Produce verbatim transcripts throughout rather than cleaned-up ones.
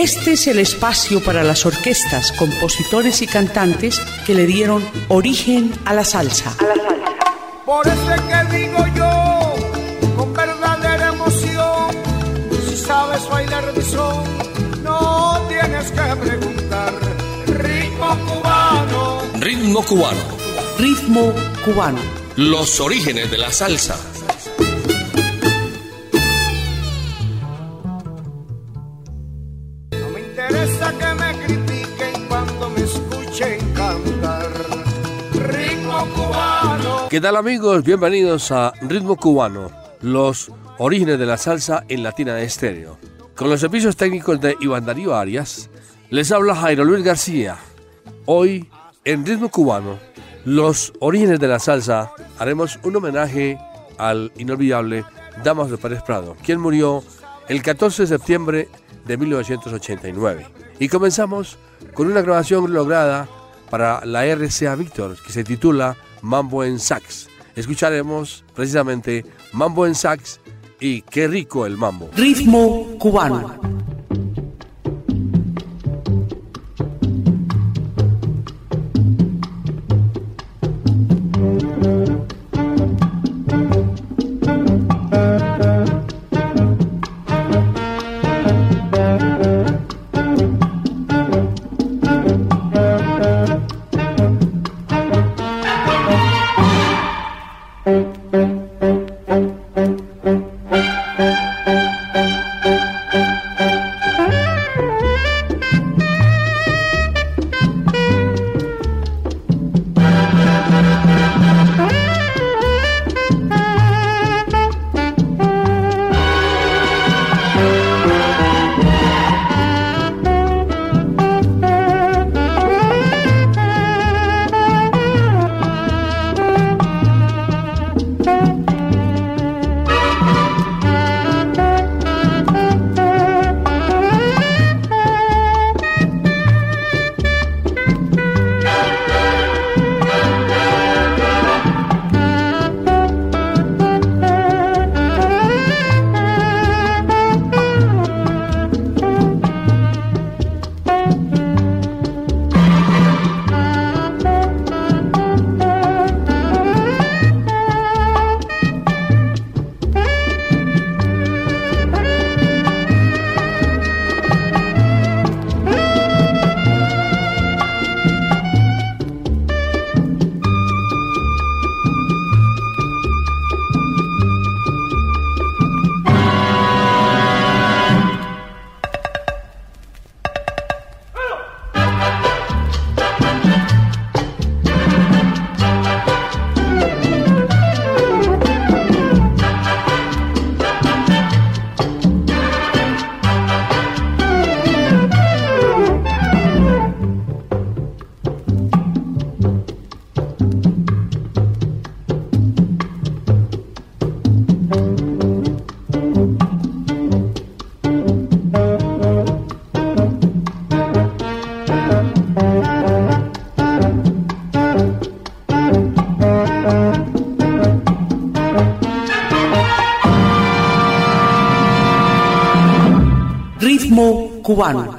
Este es el espacio para las orquestas, compositores y cantantes que le dieron origen a la salsa. A la salsa. Por eso es que digo yo, con verdadera emoción, si sabes bailar mi son, no tienes que preguntar. Ritmo cubano. Ritmo cubano. Ritmo cubano. Los orígenes de la salsa. No me interesa que me critiquen cuando me escuchen cantar. Ritmo cubano. ¿Qué tal, amigos? Bienvenidos a Ritmo Cubano, los orígenes de la salsa en Latina Estéreo. Con los servicios técnicos de Iván Darío Arias, les habla Jairo Luis García. Hoy, en Ritmo Cubano, los orígenes de la salsa, haremos un homenaje al inolvidable Damaso Pérez Prado, quien murió el catorce de septiembre de mil novecientos ochenta y nueve. Y comenzamos con una grabación lograda para la R C A Víctor, que se titula Mambo en Sax. Escucharemos precisamente Mambo en Sax y Qué rico el mambo. Ritmo cubano. Ritmo cubano.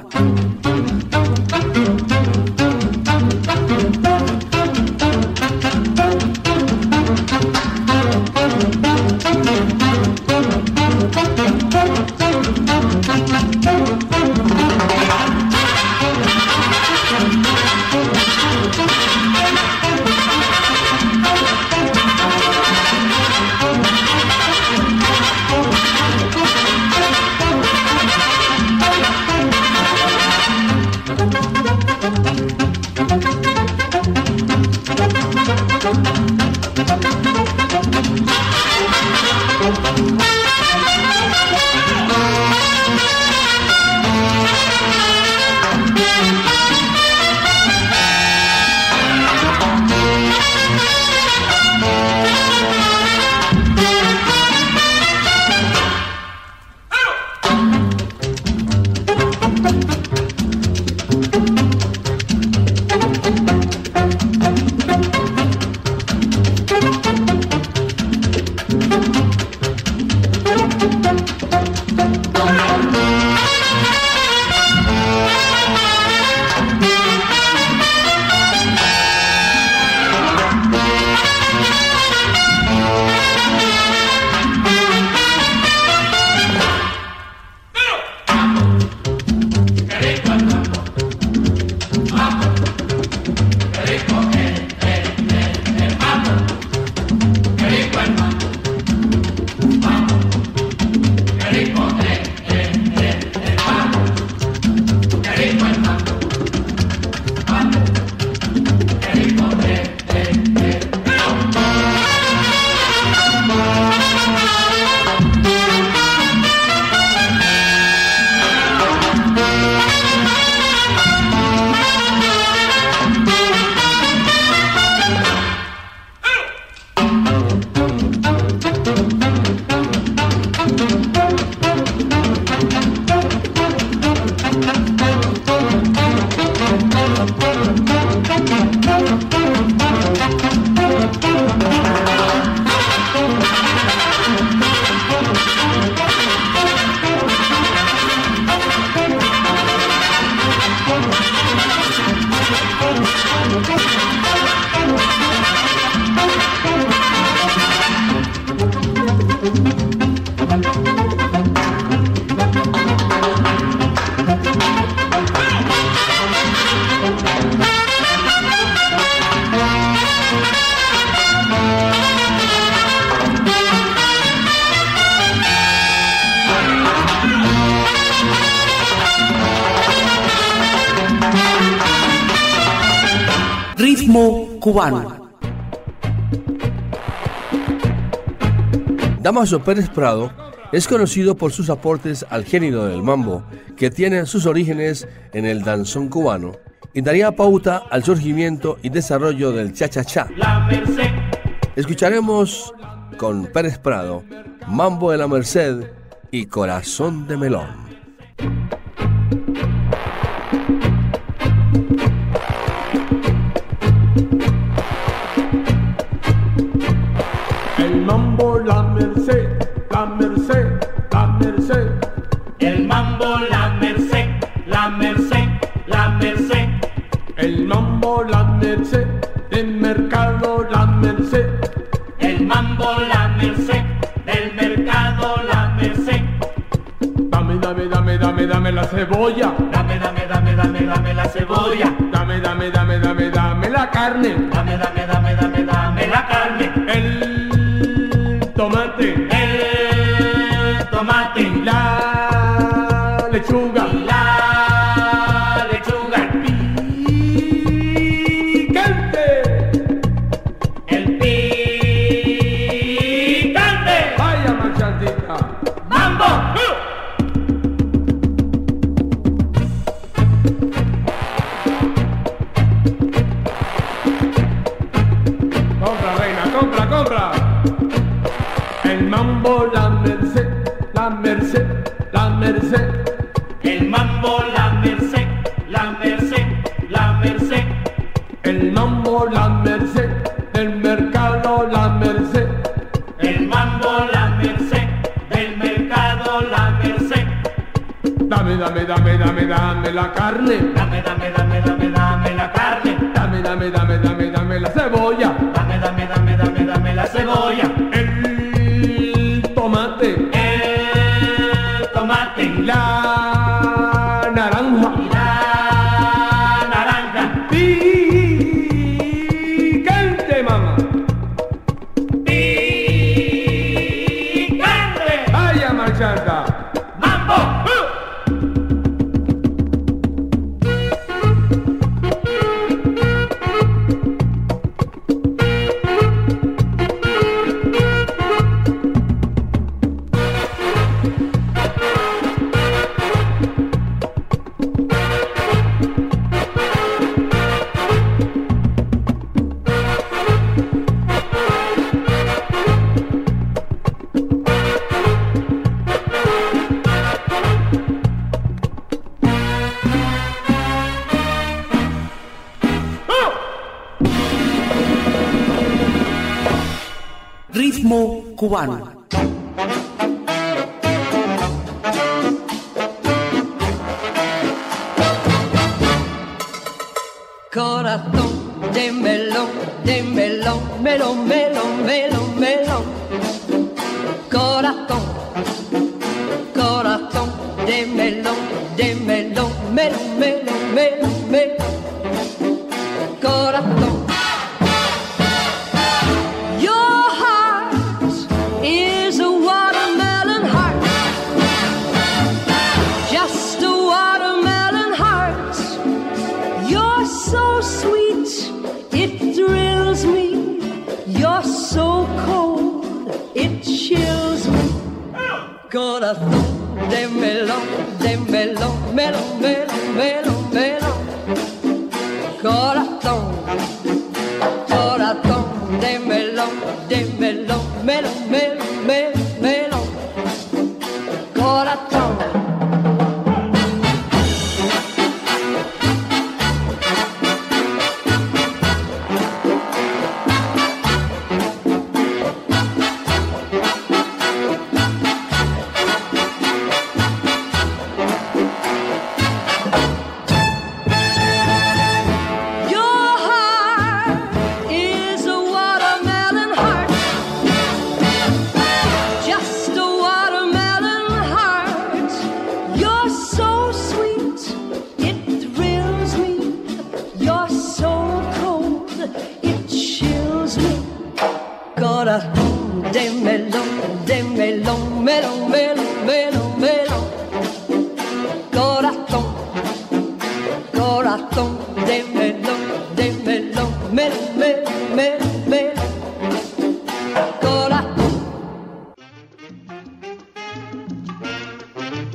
cubano. Damaso Pérez Prado es conocido por sus aportes al género del mambo, que tiene sus orígenes en el danzón cubano, y daría pauta al surgimiento y desarrollo del cha-cha-cha. Escucharemos con Pérez Prado, Mambo de la Merced y Corazón de Melón. El mambo, la merced, la merced, la merced. El mambo, la merced, la merced, la merced. El mambo, la merced, del mercado, la merced. El mambo, la merced, del mercado, la merced. Dame, dame, dame, dame, dame la cebolla. Dame, dame, dame, dame, dame la cebolla. Dame, dame, dame, dame, dame la carne. Dame, dame, dame, dame, dame la carne. El tomate. El tomate. La lechuga. La lechuga. Picante. El picante. Vaya marchandita. ¡Mambo! Compra, reina, compra, compra. El mambo, la merced, la merced, la merced. El mambo, la merced, la merced, la merced. El mambo, la merced, del mercado, la merced. El mambo, la merced, del mercado, la merced. Dame, dame, dame, dame, dame la carne. Dame, dame, dame, dame, dame la carne. Dame, dame, dame, dame, dame la cebolla. Dame, dame, dame, dame, dame la cebolla. El tomate. El tomate. La naranja. La naranja. Picante, mamá. Picante. Vaya marchanta. ¡Mambo! Ritmo cubano. Corazón de melón, de melón, melón, melón, melón, melón. Corazón, corazón de melón, de melón, melón, melón, melón, melón. Corazón. Your heart is a watermelon heart, just a watermelon heart. You're so sweet, it thrills me. You're so cold, it chills me. Corazón de melón, de melón, melón, melón, melón, melón. Corazón, corazón de melón, de melón, melón, melón, melón, melón. Corazón. Corazón de melón, de melón, melón, melón, melón, melón. Corazón, corazón de melón, de melón, melón, melón.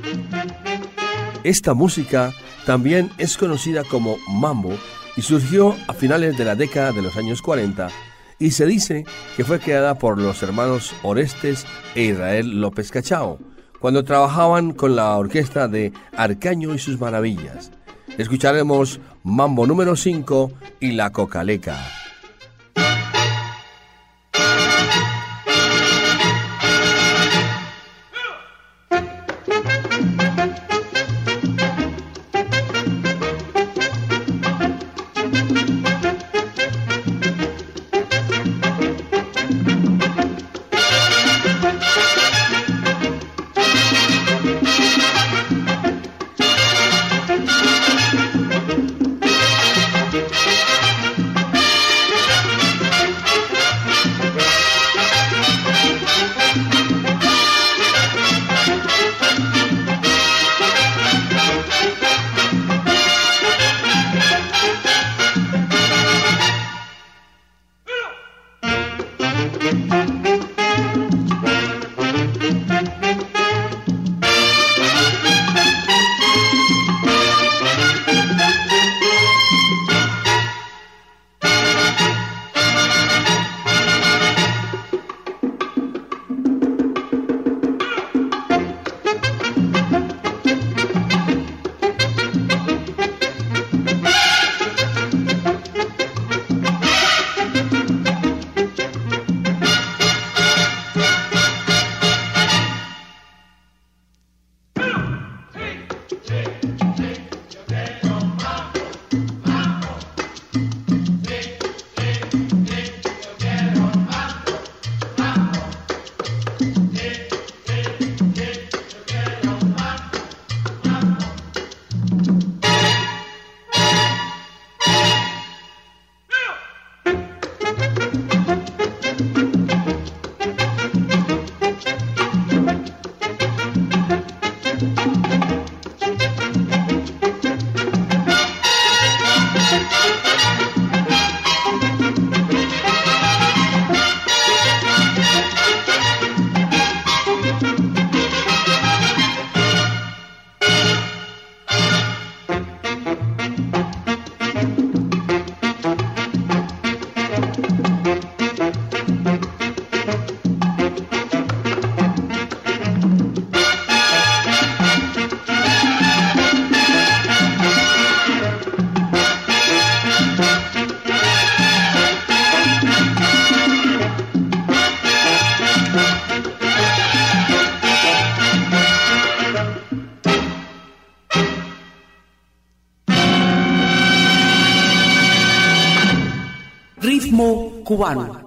Esta música también es conocida como mambo y surgió a finales de la década de los años cuarenta y se dice que fue creada por los hermanos Orestes e Israel López Cachao cuando trabajaban con la orquesta de Arcaño y sus Maravillas. Escucharemos Mambo número cinco y La Cocaleca. Ritmo cubano.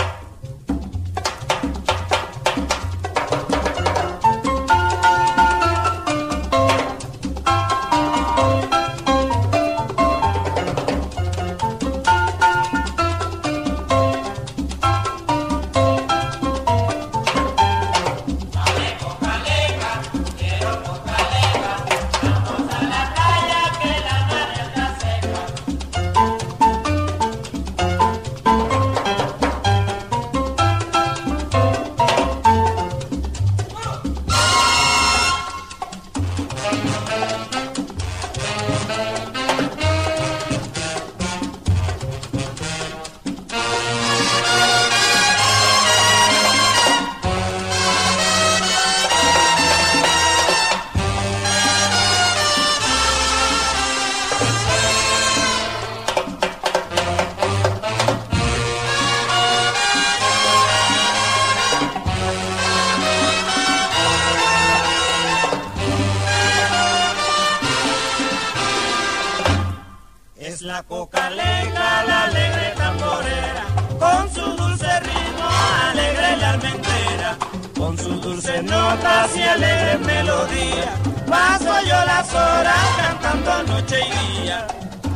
La cocaleca, la alegre tamborera, con su dulce ritmo alegre la alma entera, con sus dulces notas y alegre melodía, paso yo las horas cantando noche y día.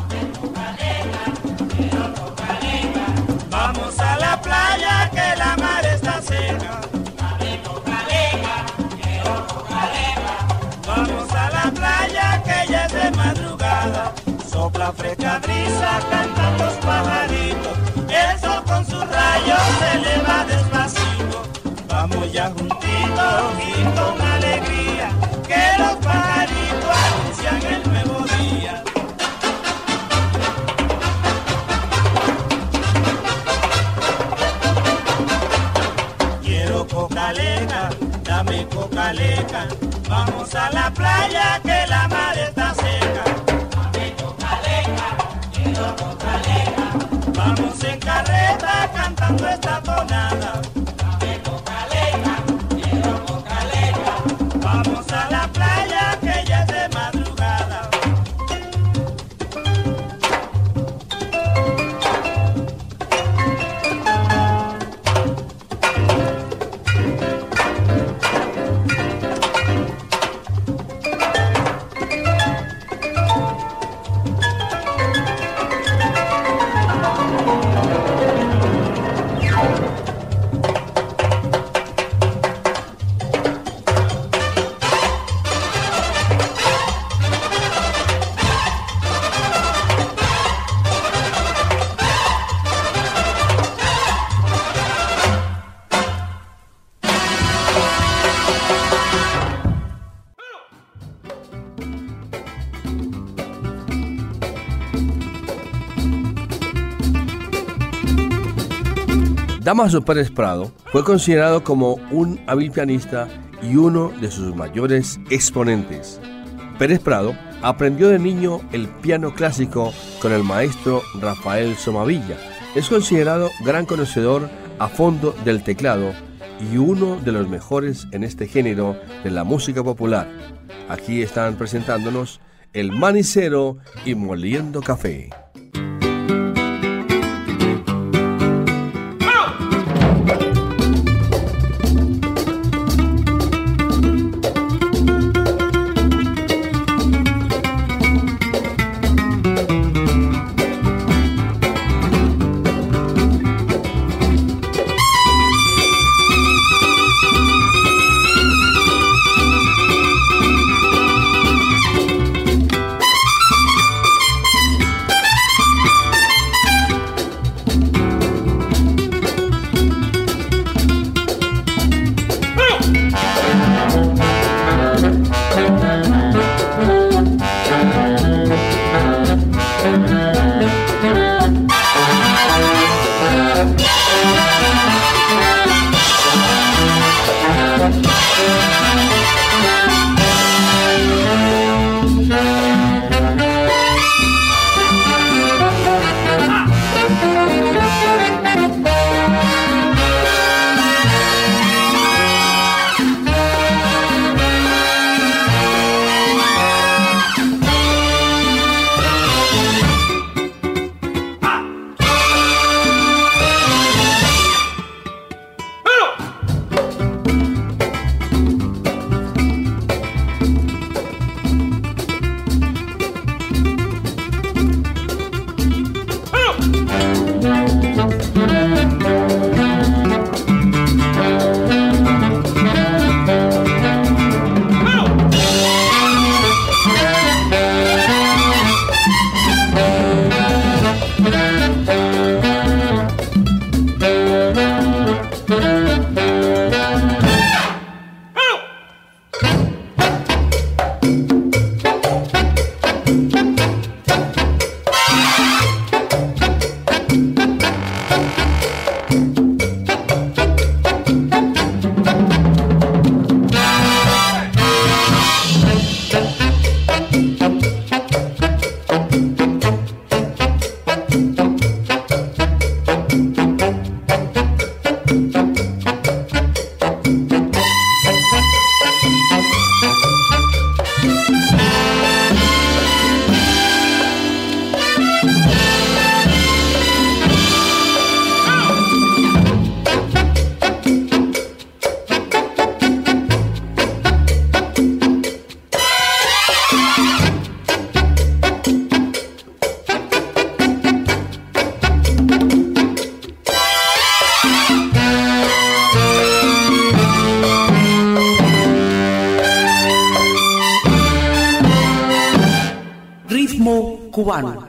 Vamos a la playa que la mar está seca. Vamos a la playa que ya es de madrugada. Sopla fresca brisa, cantan los pajaritos, el sol con sus rayos se eleva despacito. Vamos ya juntitos y con alegría, que los Vamos a la playa que la mar está seca. Dame cocaleca, quiero cocaleca. Vamos en carreta cantando esta tonada. Dame cocaleca, quiero cocaleca. Vamos a la playa que ya es de madrugada. Dámaso Pérez Prado fue considerado como un hábil pianista y uno de sus mayores exponentes. Pérez Prado aprendió de niño el piano clásico con el maestro Rafael Somavilla. Es considerado gran conocedor a fondo del teclado y uno de los mejores en este género de la música popular. Aquí están presentándonos El Manicero y Moliendo Café. Cubano.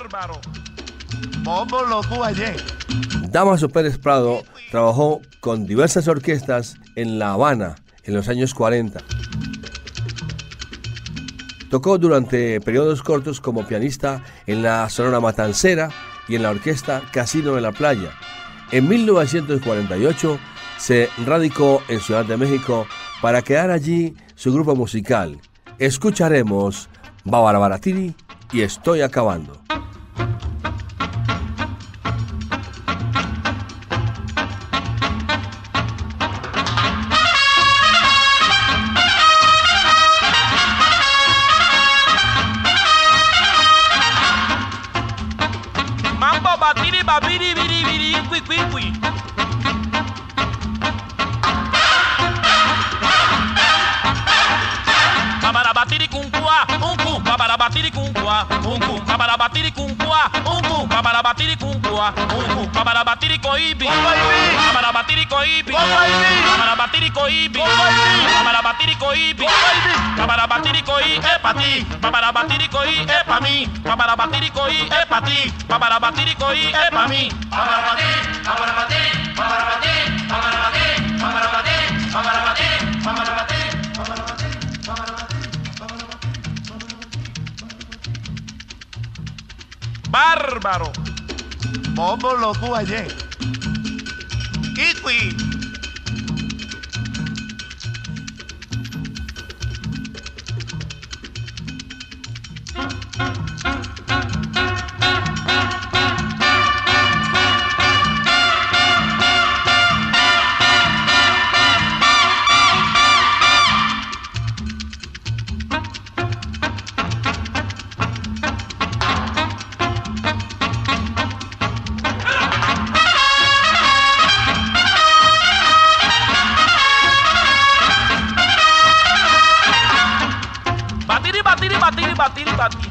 Bárbaro. Bobo loco ayer. Damaso Pérez Prado trabajó con diversas orquestas en La Habana en los años cuarenta. Tocó durante periodos cortos como pianista en la Sonora Matancera y en la orquesta Casino de la Playa. En mil novecientos cuarenta y ocho se radicó en Ciudad de México para crear allí su grupo musical. Escucharemos Bárbara Baratiri y Estoy Acabando. Babiri babiri biri biri cui cui cui. Babara batiri cum cua, um cum, babara batiri cum cua, um cum, babara batiri cum cua, um cum, babara batiri cum cua, um cum, babara batiri coibi, babara batiri coibi, babara batiri coibi, babara batiri coibi, babara batiri coi é pra ti, babara batiri coi é pra mim, babara batiri coi é pra ti, babara batiri coi é pra mim. Babara batiri, babara batiri, babara batiri, babara batiri, babara batiri, babara batiri, babara batiri. Bárbaro. Bobo loco ayer. Kiwi. Batiri, batiri, batiri, batiri.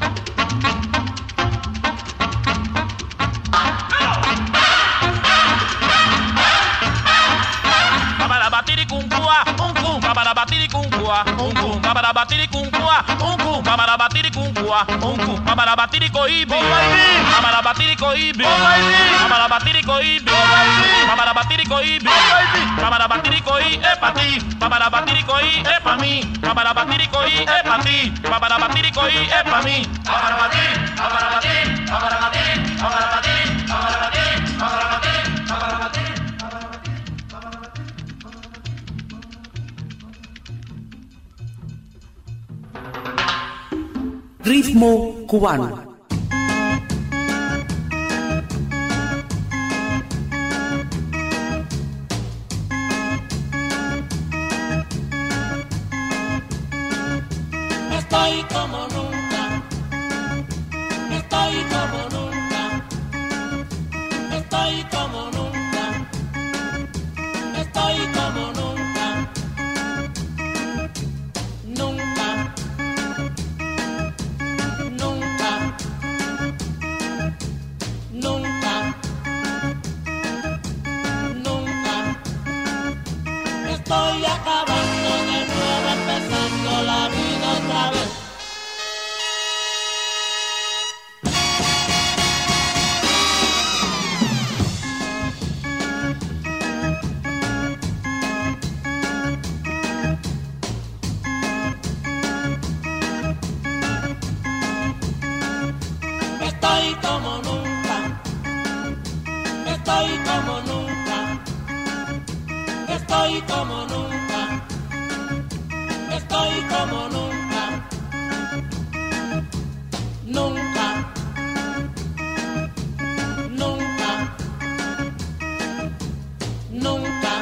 Babara batiri cum cua, um cum, babara batiri cum cua, um cum, babara batiri cum cua, um cum, babara batiri cum cua, um cum, babara batiri coibi, babara batiri coibi, babara batiri coibi, babara batiri coibi, babara batiri coi é pra ti, babara batiri coi é pra mim, babara batiri coi é pra ti, babara batiri coi é pra mim. Babara batiri, babara batiri, babara batiri, babara batiri, babara batiri, babara batiri, babara batiri. Ritmo cubano. Estoy como nunca, estoy como nunca, estoy como nunca, estoy como nunca, nunca, nunca, nunca, nunca, estoy acabando de nuevo, empezando la vida otra vez. Estoy como nunca, estoy como nunca, estoy como nunca, estoy como nunca, nunca, nunca, nunca,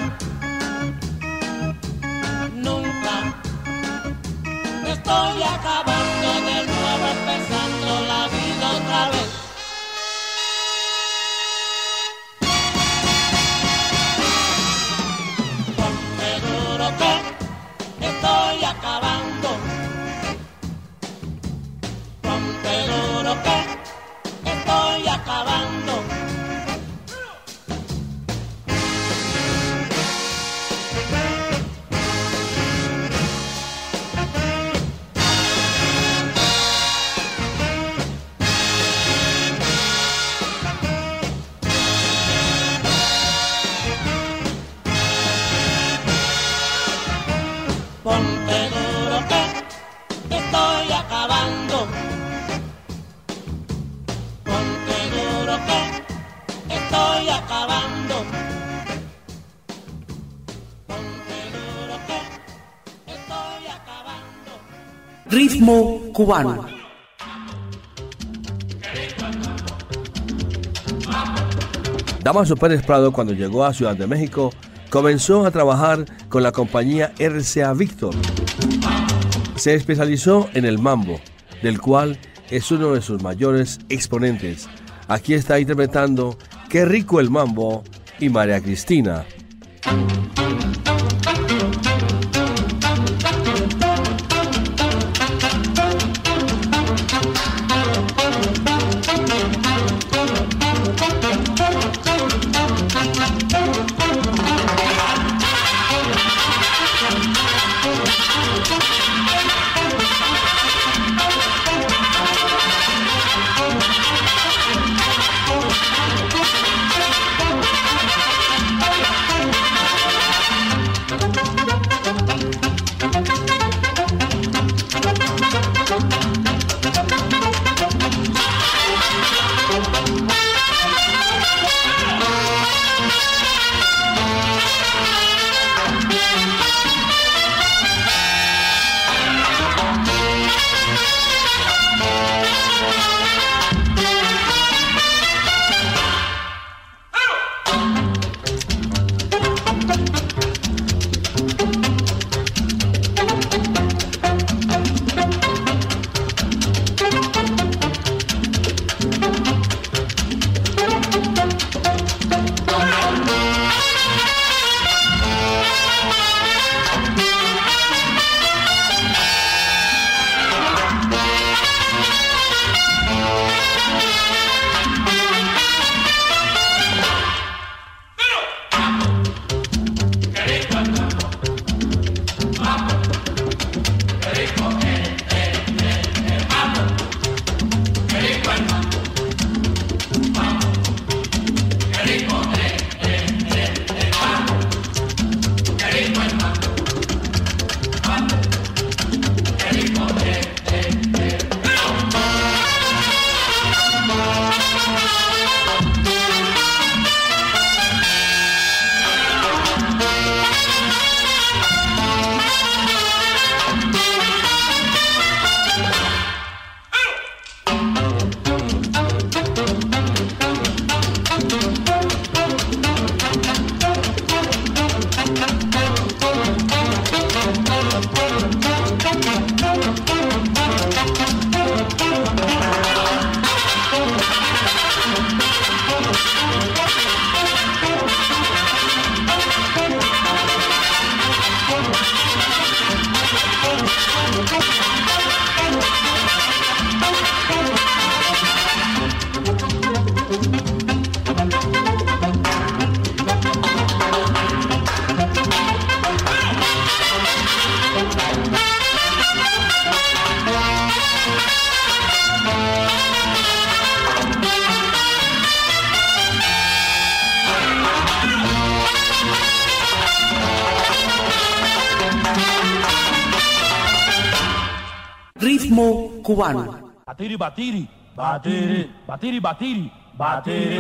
nunca, estoy acabando de nuevo, empezando la vida otra vez. Ponte duro que estoy acabando. Ponte duro que estoy acabando. que estoy acabando. Ponte duro que estoy acabando. Ritmo cubano. Damaso Pérez Prado, cuando llegó a Ciudad de México, comenzó a trabajar con la compañía R C A Víctor. Se especializó en el mambo, del cual es uno de sus mayores exponentes. Aquí está interpretando Qué rico el mambo y María Cristina. Ritmo cubano. Batiri, batiri, batiri, batiri, batiri, batiri.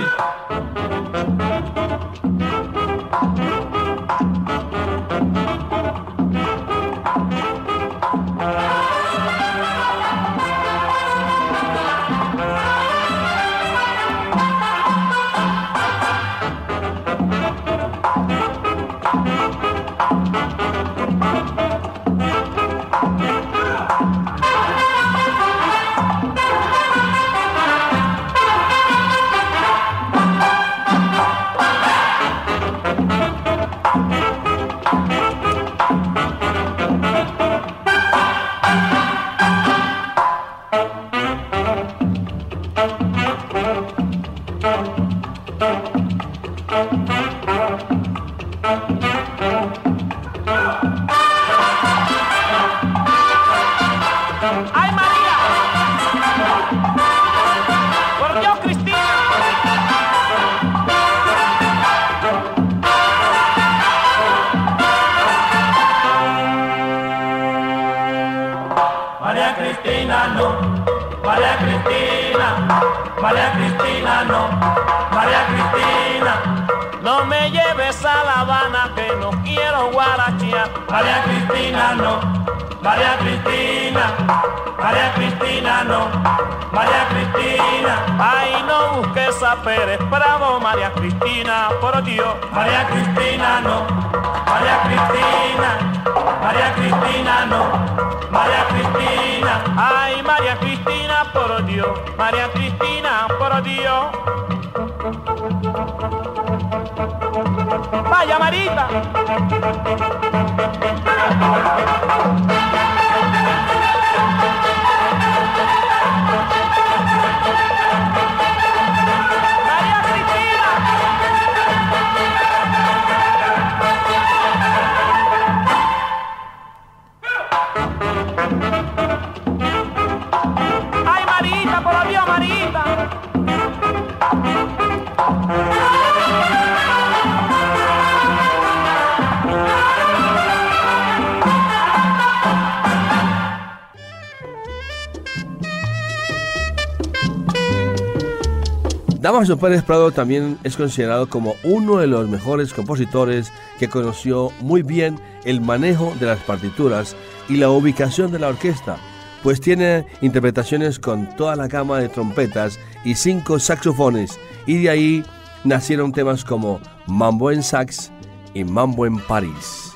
María Cristina no, María Cristina. No me lleves a La Habana que no quiero guarachear. María Cristina no, María Cristina, María Cristina no, María Cristina. Ay, no busques a Pérez Bravo, María Cristina, por Dios. María Cristina no, María Cristina, María Cristina no, María Cristina. Ay, María Cristina, por Dios, María Cristina, por Dios. Vaya Marita. María Cristina. Ay Marita, por Dios, Marita. Dámaso Pérez Prado también es considerado como uno de los mejores compositores que conoció muy bien el manejo de las partituras y la ubicación de la orquesta, pues tiene interpretaciones con toda la gama de trompetas y cinco saxofones, y de ahí nacieron temas como Mambo en Sax y Mambo en París.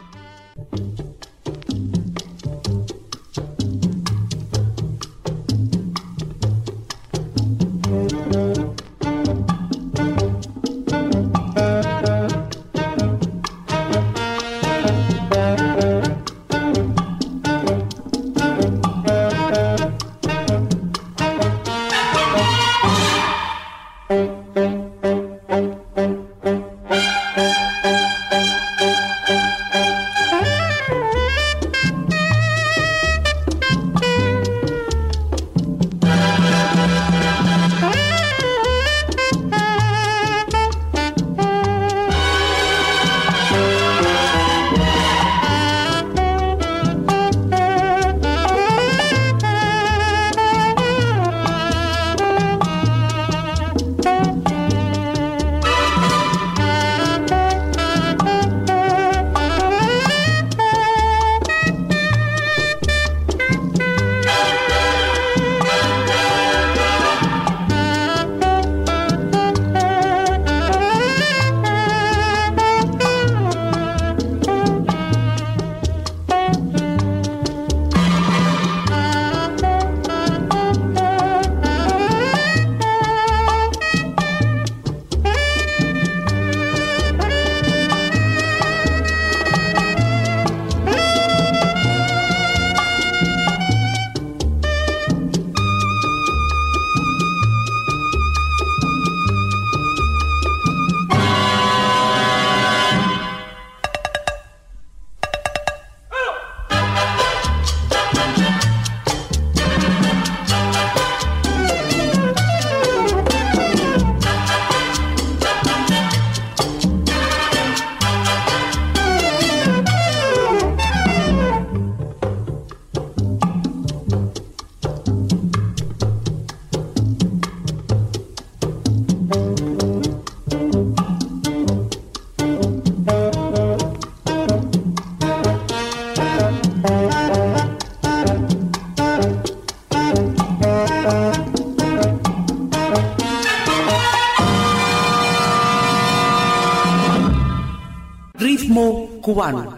Ritmo cubano.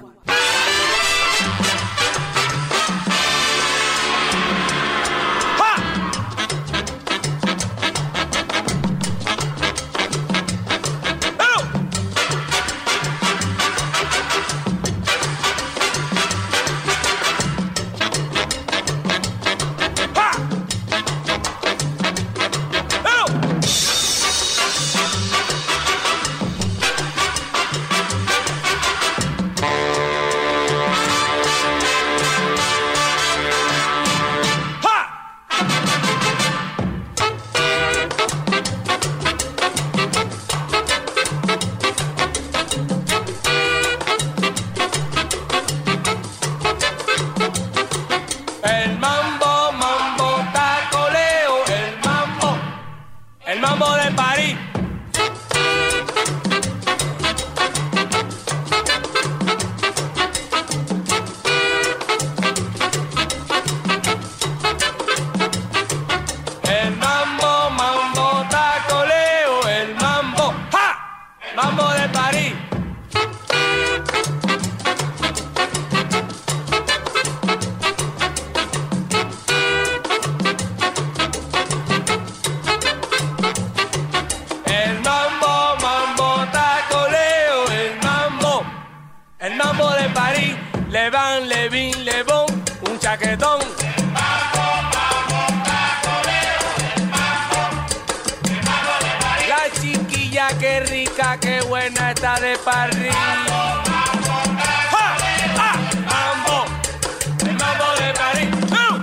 Oh! mambo de París. El mambo, mambo tacoleo, el mambo, ¡ja! Mambo de París. El mambo, mambo tacoleo, el mambo, el mambo de París. Le van, le vin, le bon, un chaquetón. La chiquilla, qué rica, qué buena está de París. ¡Ja! ¡Ah! Mambo, el mambo de París. ¡Uh!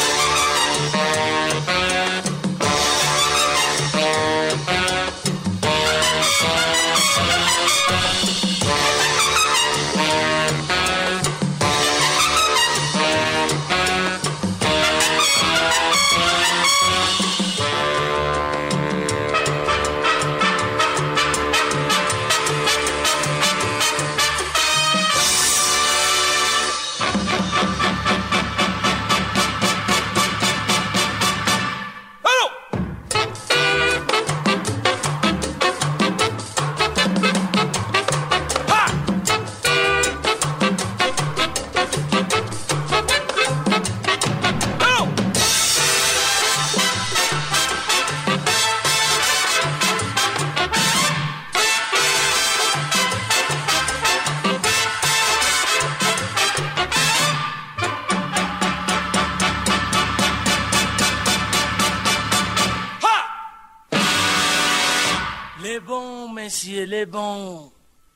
Les bons, messieurs, les bons.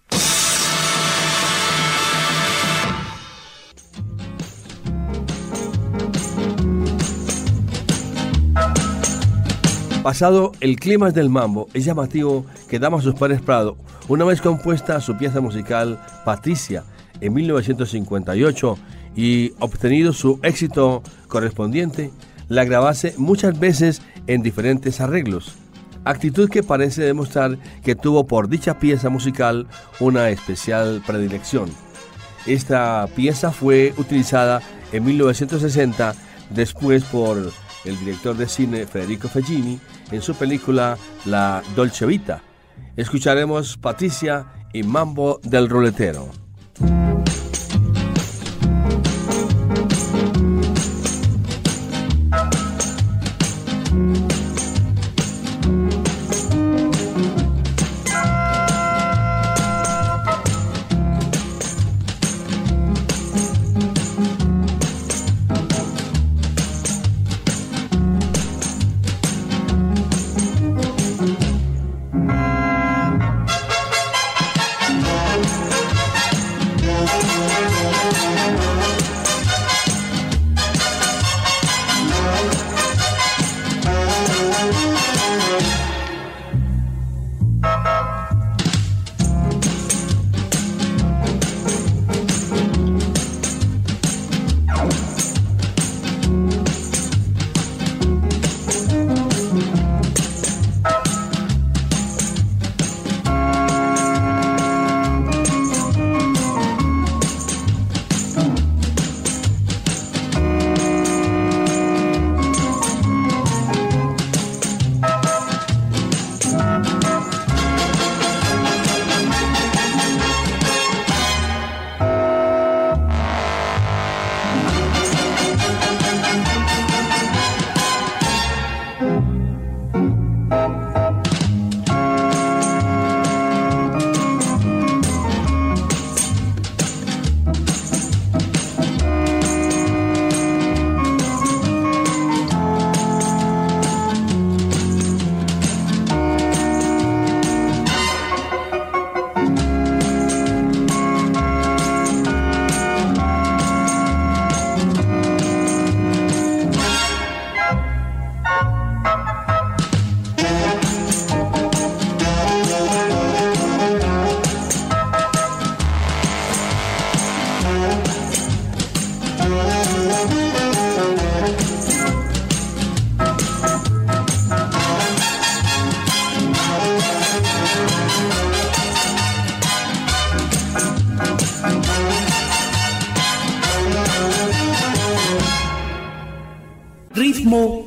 Pasado el clima del mambo, es llamativo que Damaso Pérez Prado, una vez compuesta su pieza musical Patricia en mil novecientos cincuenta y ocho y obtenido su éxito correspondiente, la grabase muchas veces en diferentes arreglos. Actitud que parece demostrar que tuvo por dicha pieza musical una especial predilección. Esta pieza fue utilizada en mil novecientos sesenta después por el director de cine Federico Fellini en su película La Dolce Vita. Escucharemos Patricia y Mambo del Ruletero.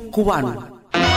cubano.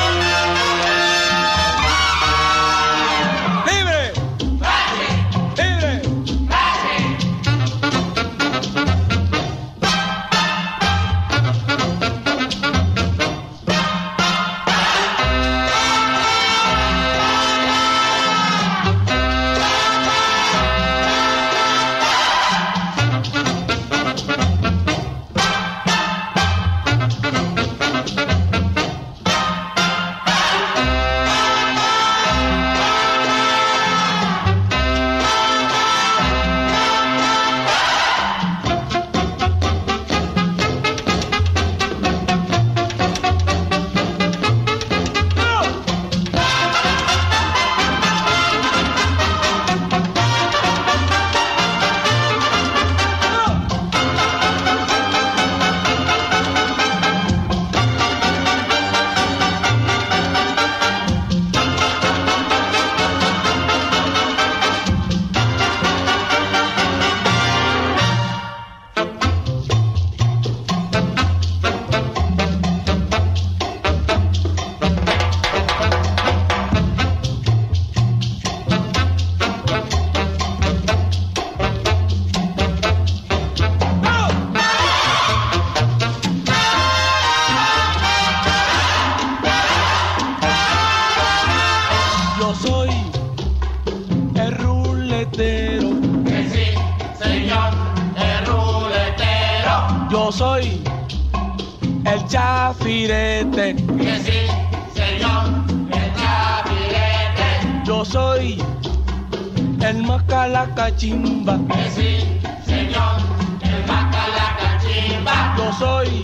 Soy el chafirete. Que sí, señor, el chafirete. Yo soy el macalacachimba. Que sí, señor, el macalacachimba. Yo soy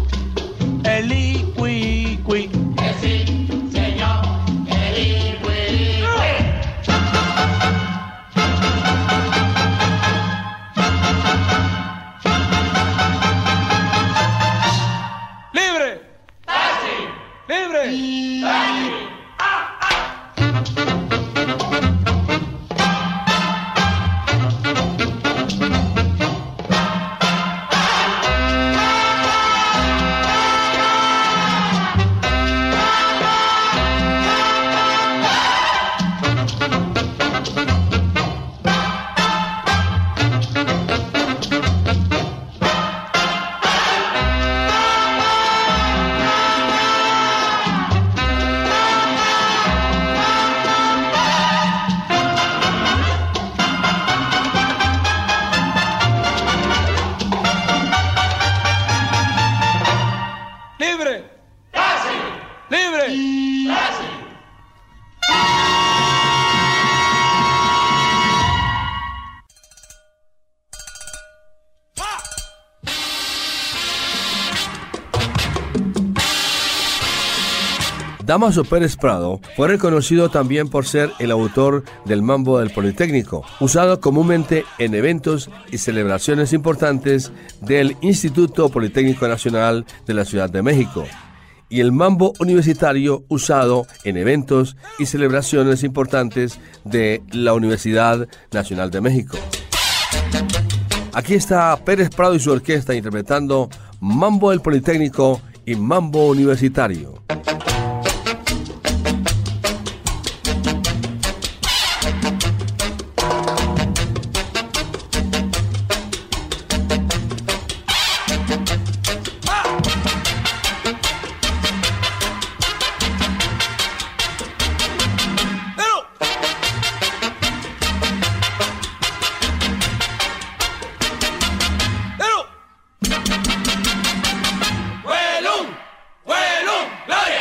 el icuicui. Que sí, señor, el icuicui. ¡Libre! ¡Taxi! ¡Libre! ¡Taxi! ¡Ah, ah! Damaso Pérez Prado fue reconocido también por ser el autor del Mambo del Politécnico, usado comúnmente en eventos y celebraciones importantes del Instituto Politécnico Nacional de la Ciudad de México, y el Mambo Universitario, usado en eventos y celebraciones importantes de la Universidad Nacional de México. Aquí está Pérez Prado y su orquesta interpretando Mambo del Politécnico y Mambo Universitario. ¡Huelum! ¡Huelum! ¡Gloria!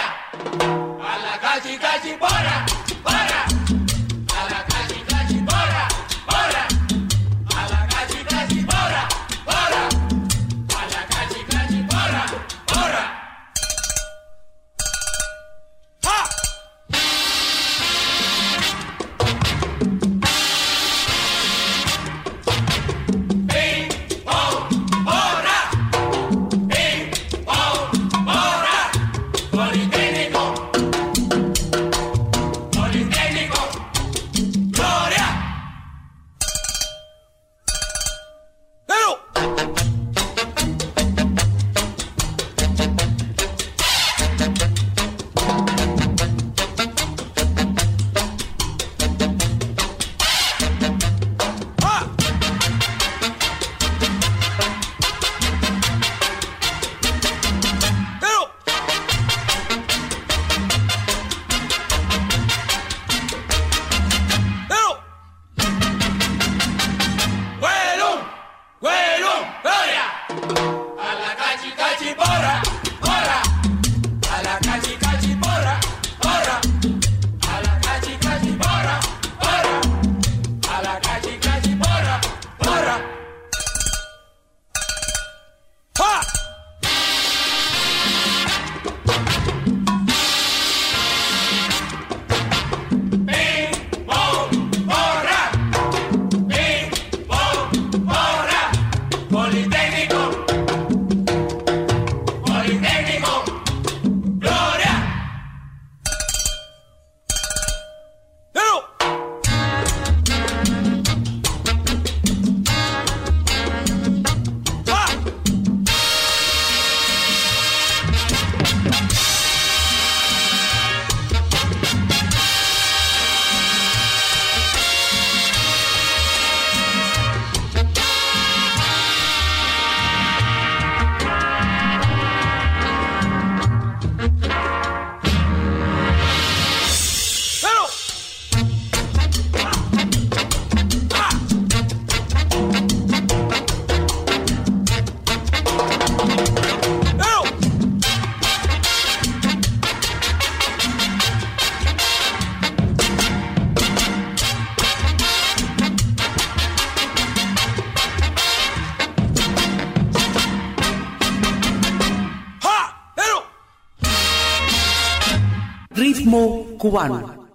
cubano.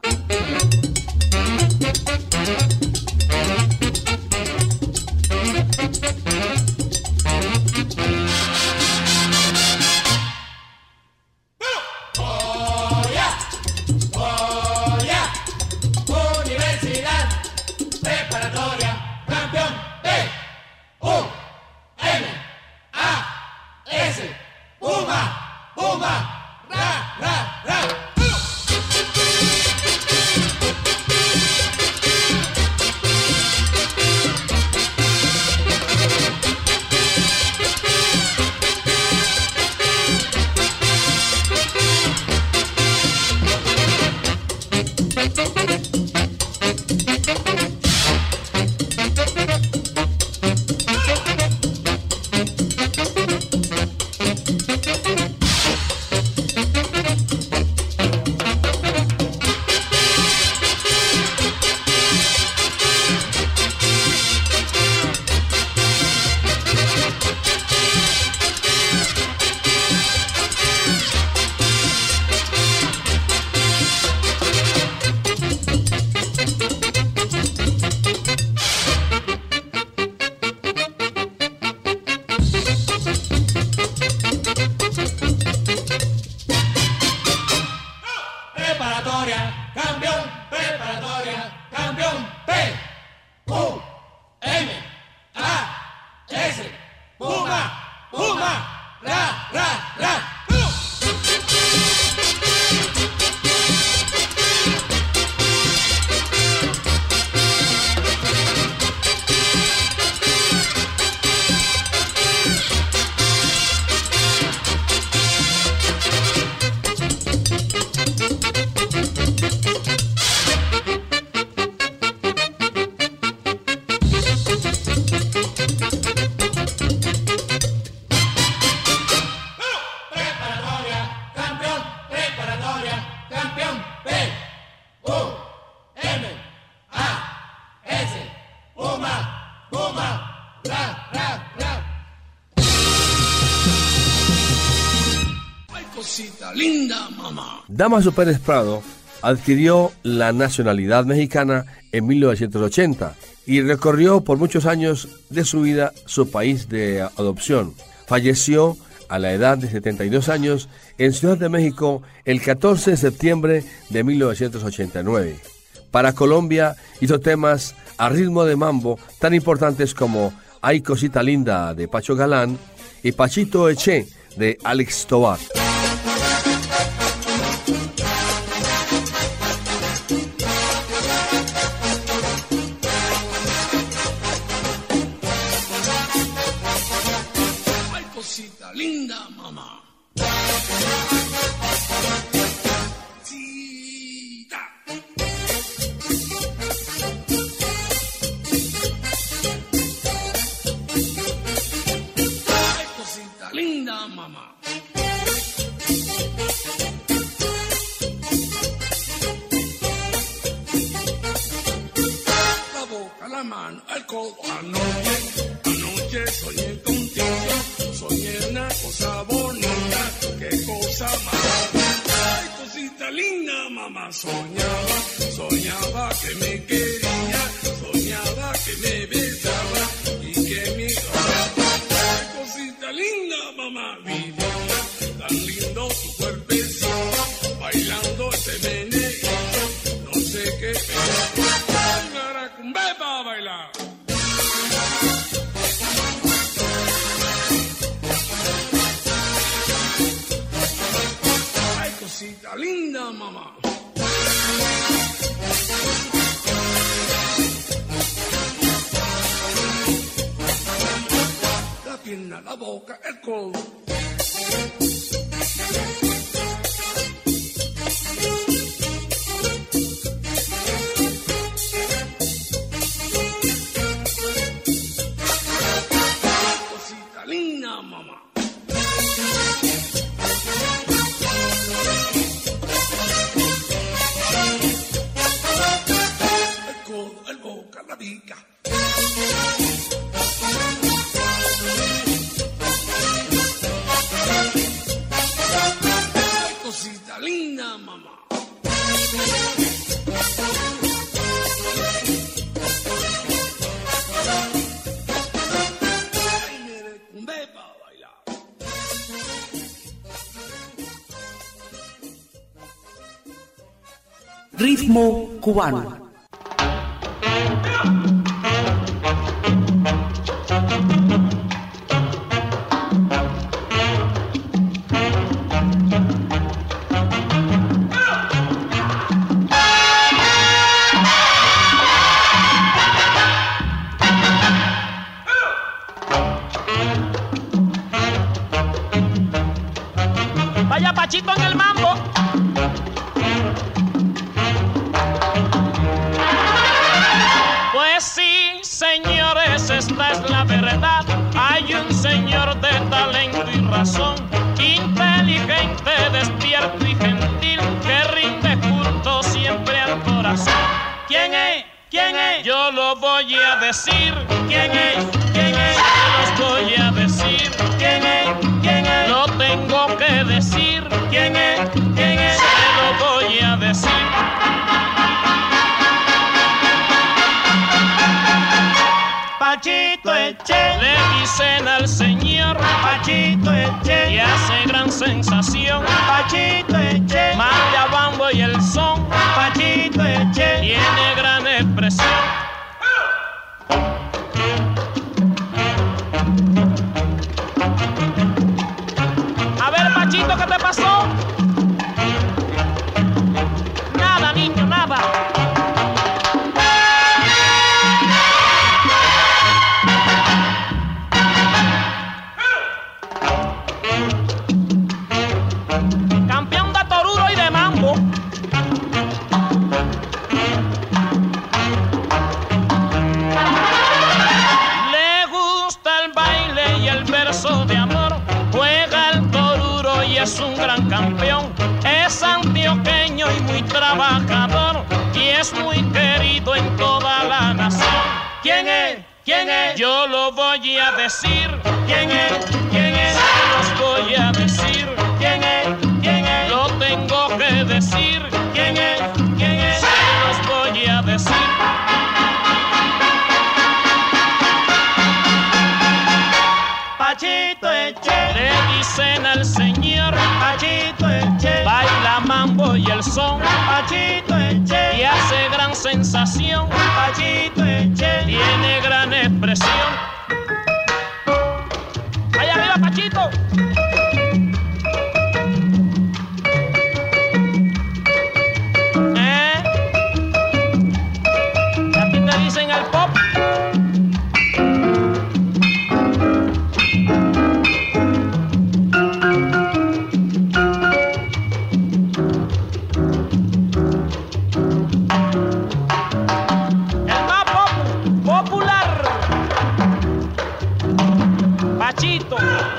Damaso Pérez Prado adquirió la nacionalidad mexicana en mil novecientos ochenta y recorrió por muchos años de su vida su país de adopción. Falleció a la edad de setenta y dos años en Ciudad de México el catorce de septiembre de mil novecientos ochenta y nueve. Para Colombia hizo temas a ritmo de mambo tan importantes como Ay Cosita Linda de Pacho Galán y Pachito Eché de Alex Tovar. Cosita linda, mamá. Ritmo cubano. Vaya Pachito en el mambo. Pues sí, señores, esta es la verdad. Hay un señor de talento y razón, inteligente, despierto y gentil, que rinde culto siempre al corazón. ¿Quién es? ¿Quién es? Yo lo voy a decir. ¿Quién es? ¿Quién es? Yo los voy a decir. ¿Quién es? ¿Quién es? Lo tengo que decir. ¿Quién es? ¿Quién es? Se lo voy a decir. Pachito Eche, le dicen al señor Pachito Eche, y hace gran sensación. Pachito Eche, manda bambo y el son. Pachito Eche, tiene gran expresión. A ver, Pachito, ¿qué te pasó? Nada, niño, nada. Campeón de toruro y de mambo. Le gusta el baile y el verso de amor. Juega el toruro y es un gran campeón. Es antioqueño y muy trabajador, y es muy querido en toda la nación. ¿Quién es? ¿Quién es? Yo lo voy a decir. ¿Quién es? ¿Quién es? Yo los voy a decir. ¿Quién es? ¿Quién es? Lo tengo que decir. ¿Quién es? ¿Quién es? Yo los voy a decir. Pachito Eche, le dicen al señor Pachito Eche, baila mambo y el son. Pachito Eche, y hace gran sensación. Pachito Eche, tiene gran expresión. ¡Allá arriba, Pachito! ¿Eh? ¿A ti te dicen el pop? El más popu- popular. Pachito.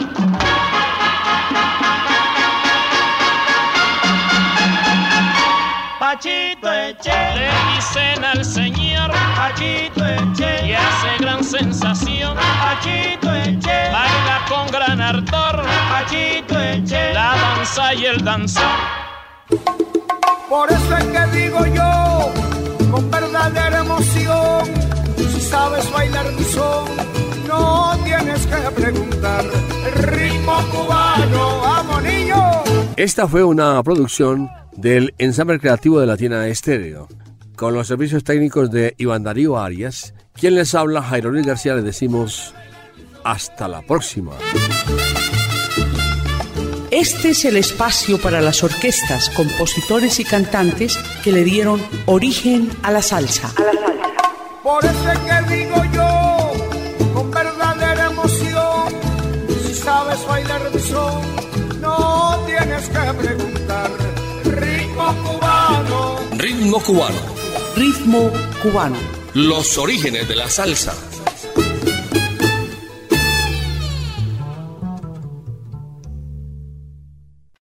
Pachito Eche, le dicen al señor Pachito Eche, y hace gran sensación. Pachito Eche, baila con gran ardor. Pachito Eche, la danza y el danzón. Por eso es que digo yo, con verdadera emoción, si sabes bailar mi son, no tienes que preguntar. El ritmo cubano, ¡vamos niño! Esta fue una producción del Ensamble Creativo de Latina Estéreo, con los servicios técnicos de Iván Darío Arias. Quien les habla, Jairo Luis García, les decimos hasta la próxima. Este es el espacio para las orquestas, compositores y cantantes que le dieron origen a la salsa. A la salsa. Por eso es que digo yo, con verdadera emoción, si sabes bailar mi son, no tienes que preguntar. Ritmo cubano. Ritmo cubano. Ritmo cubano. Los orígenes de la salsa.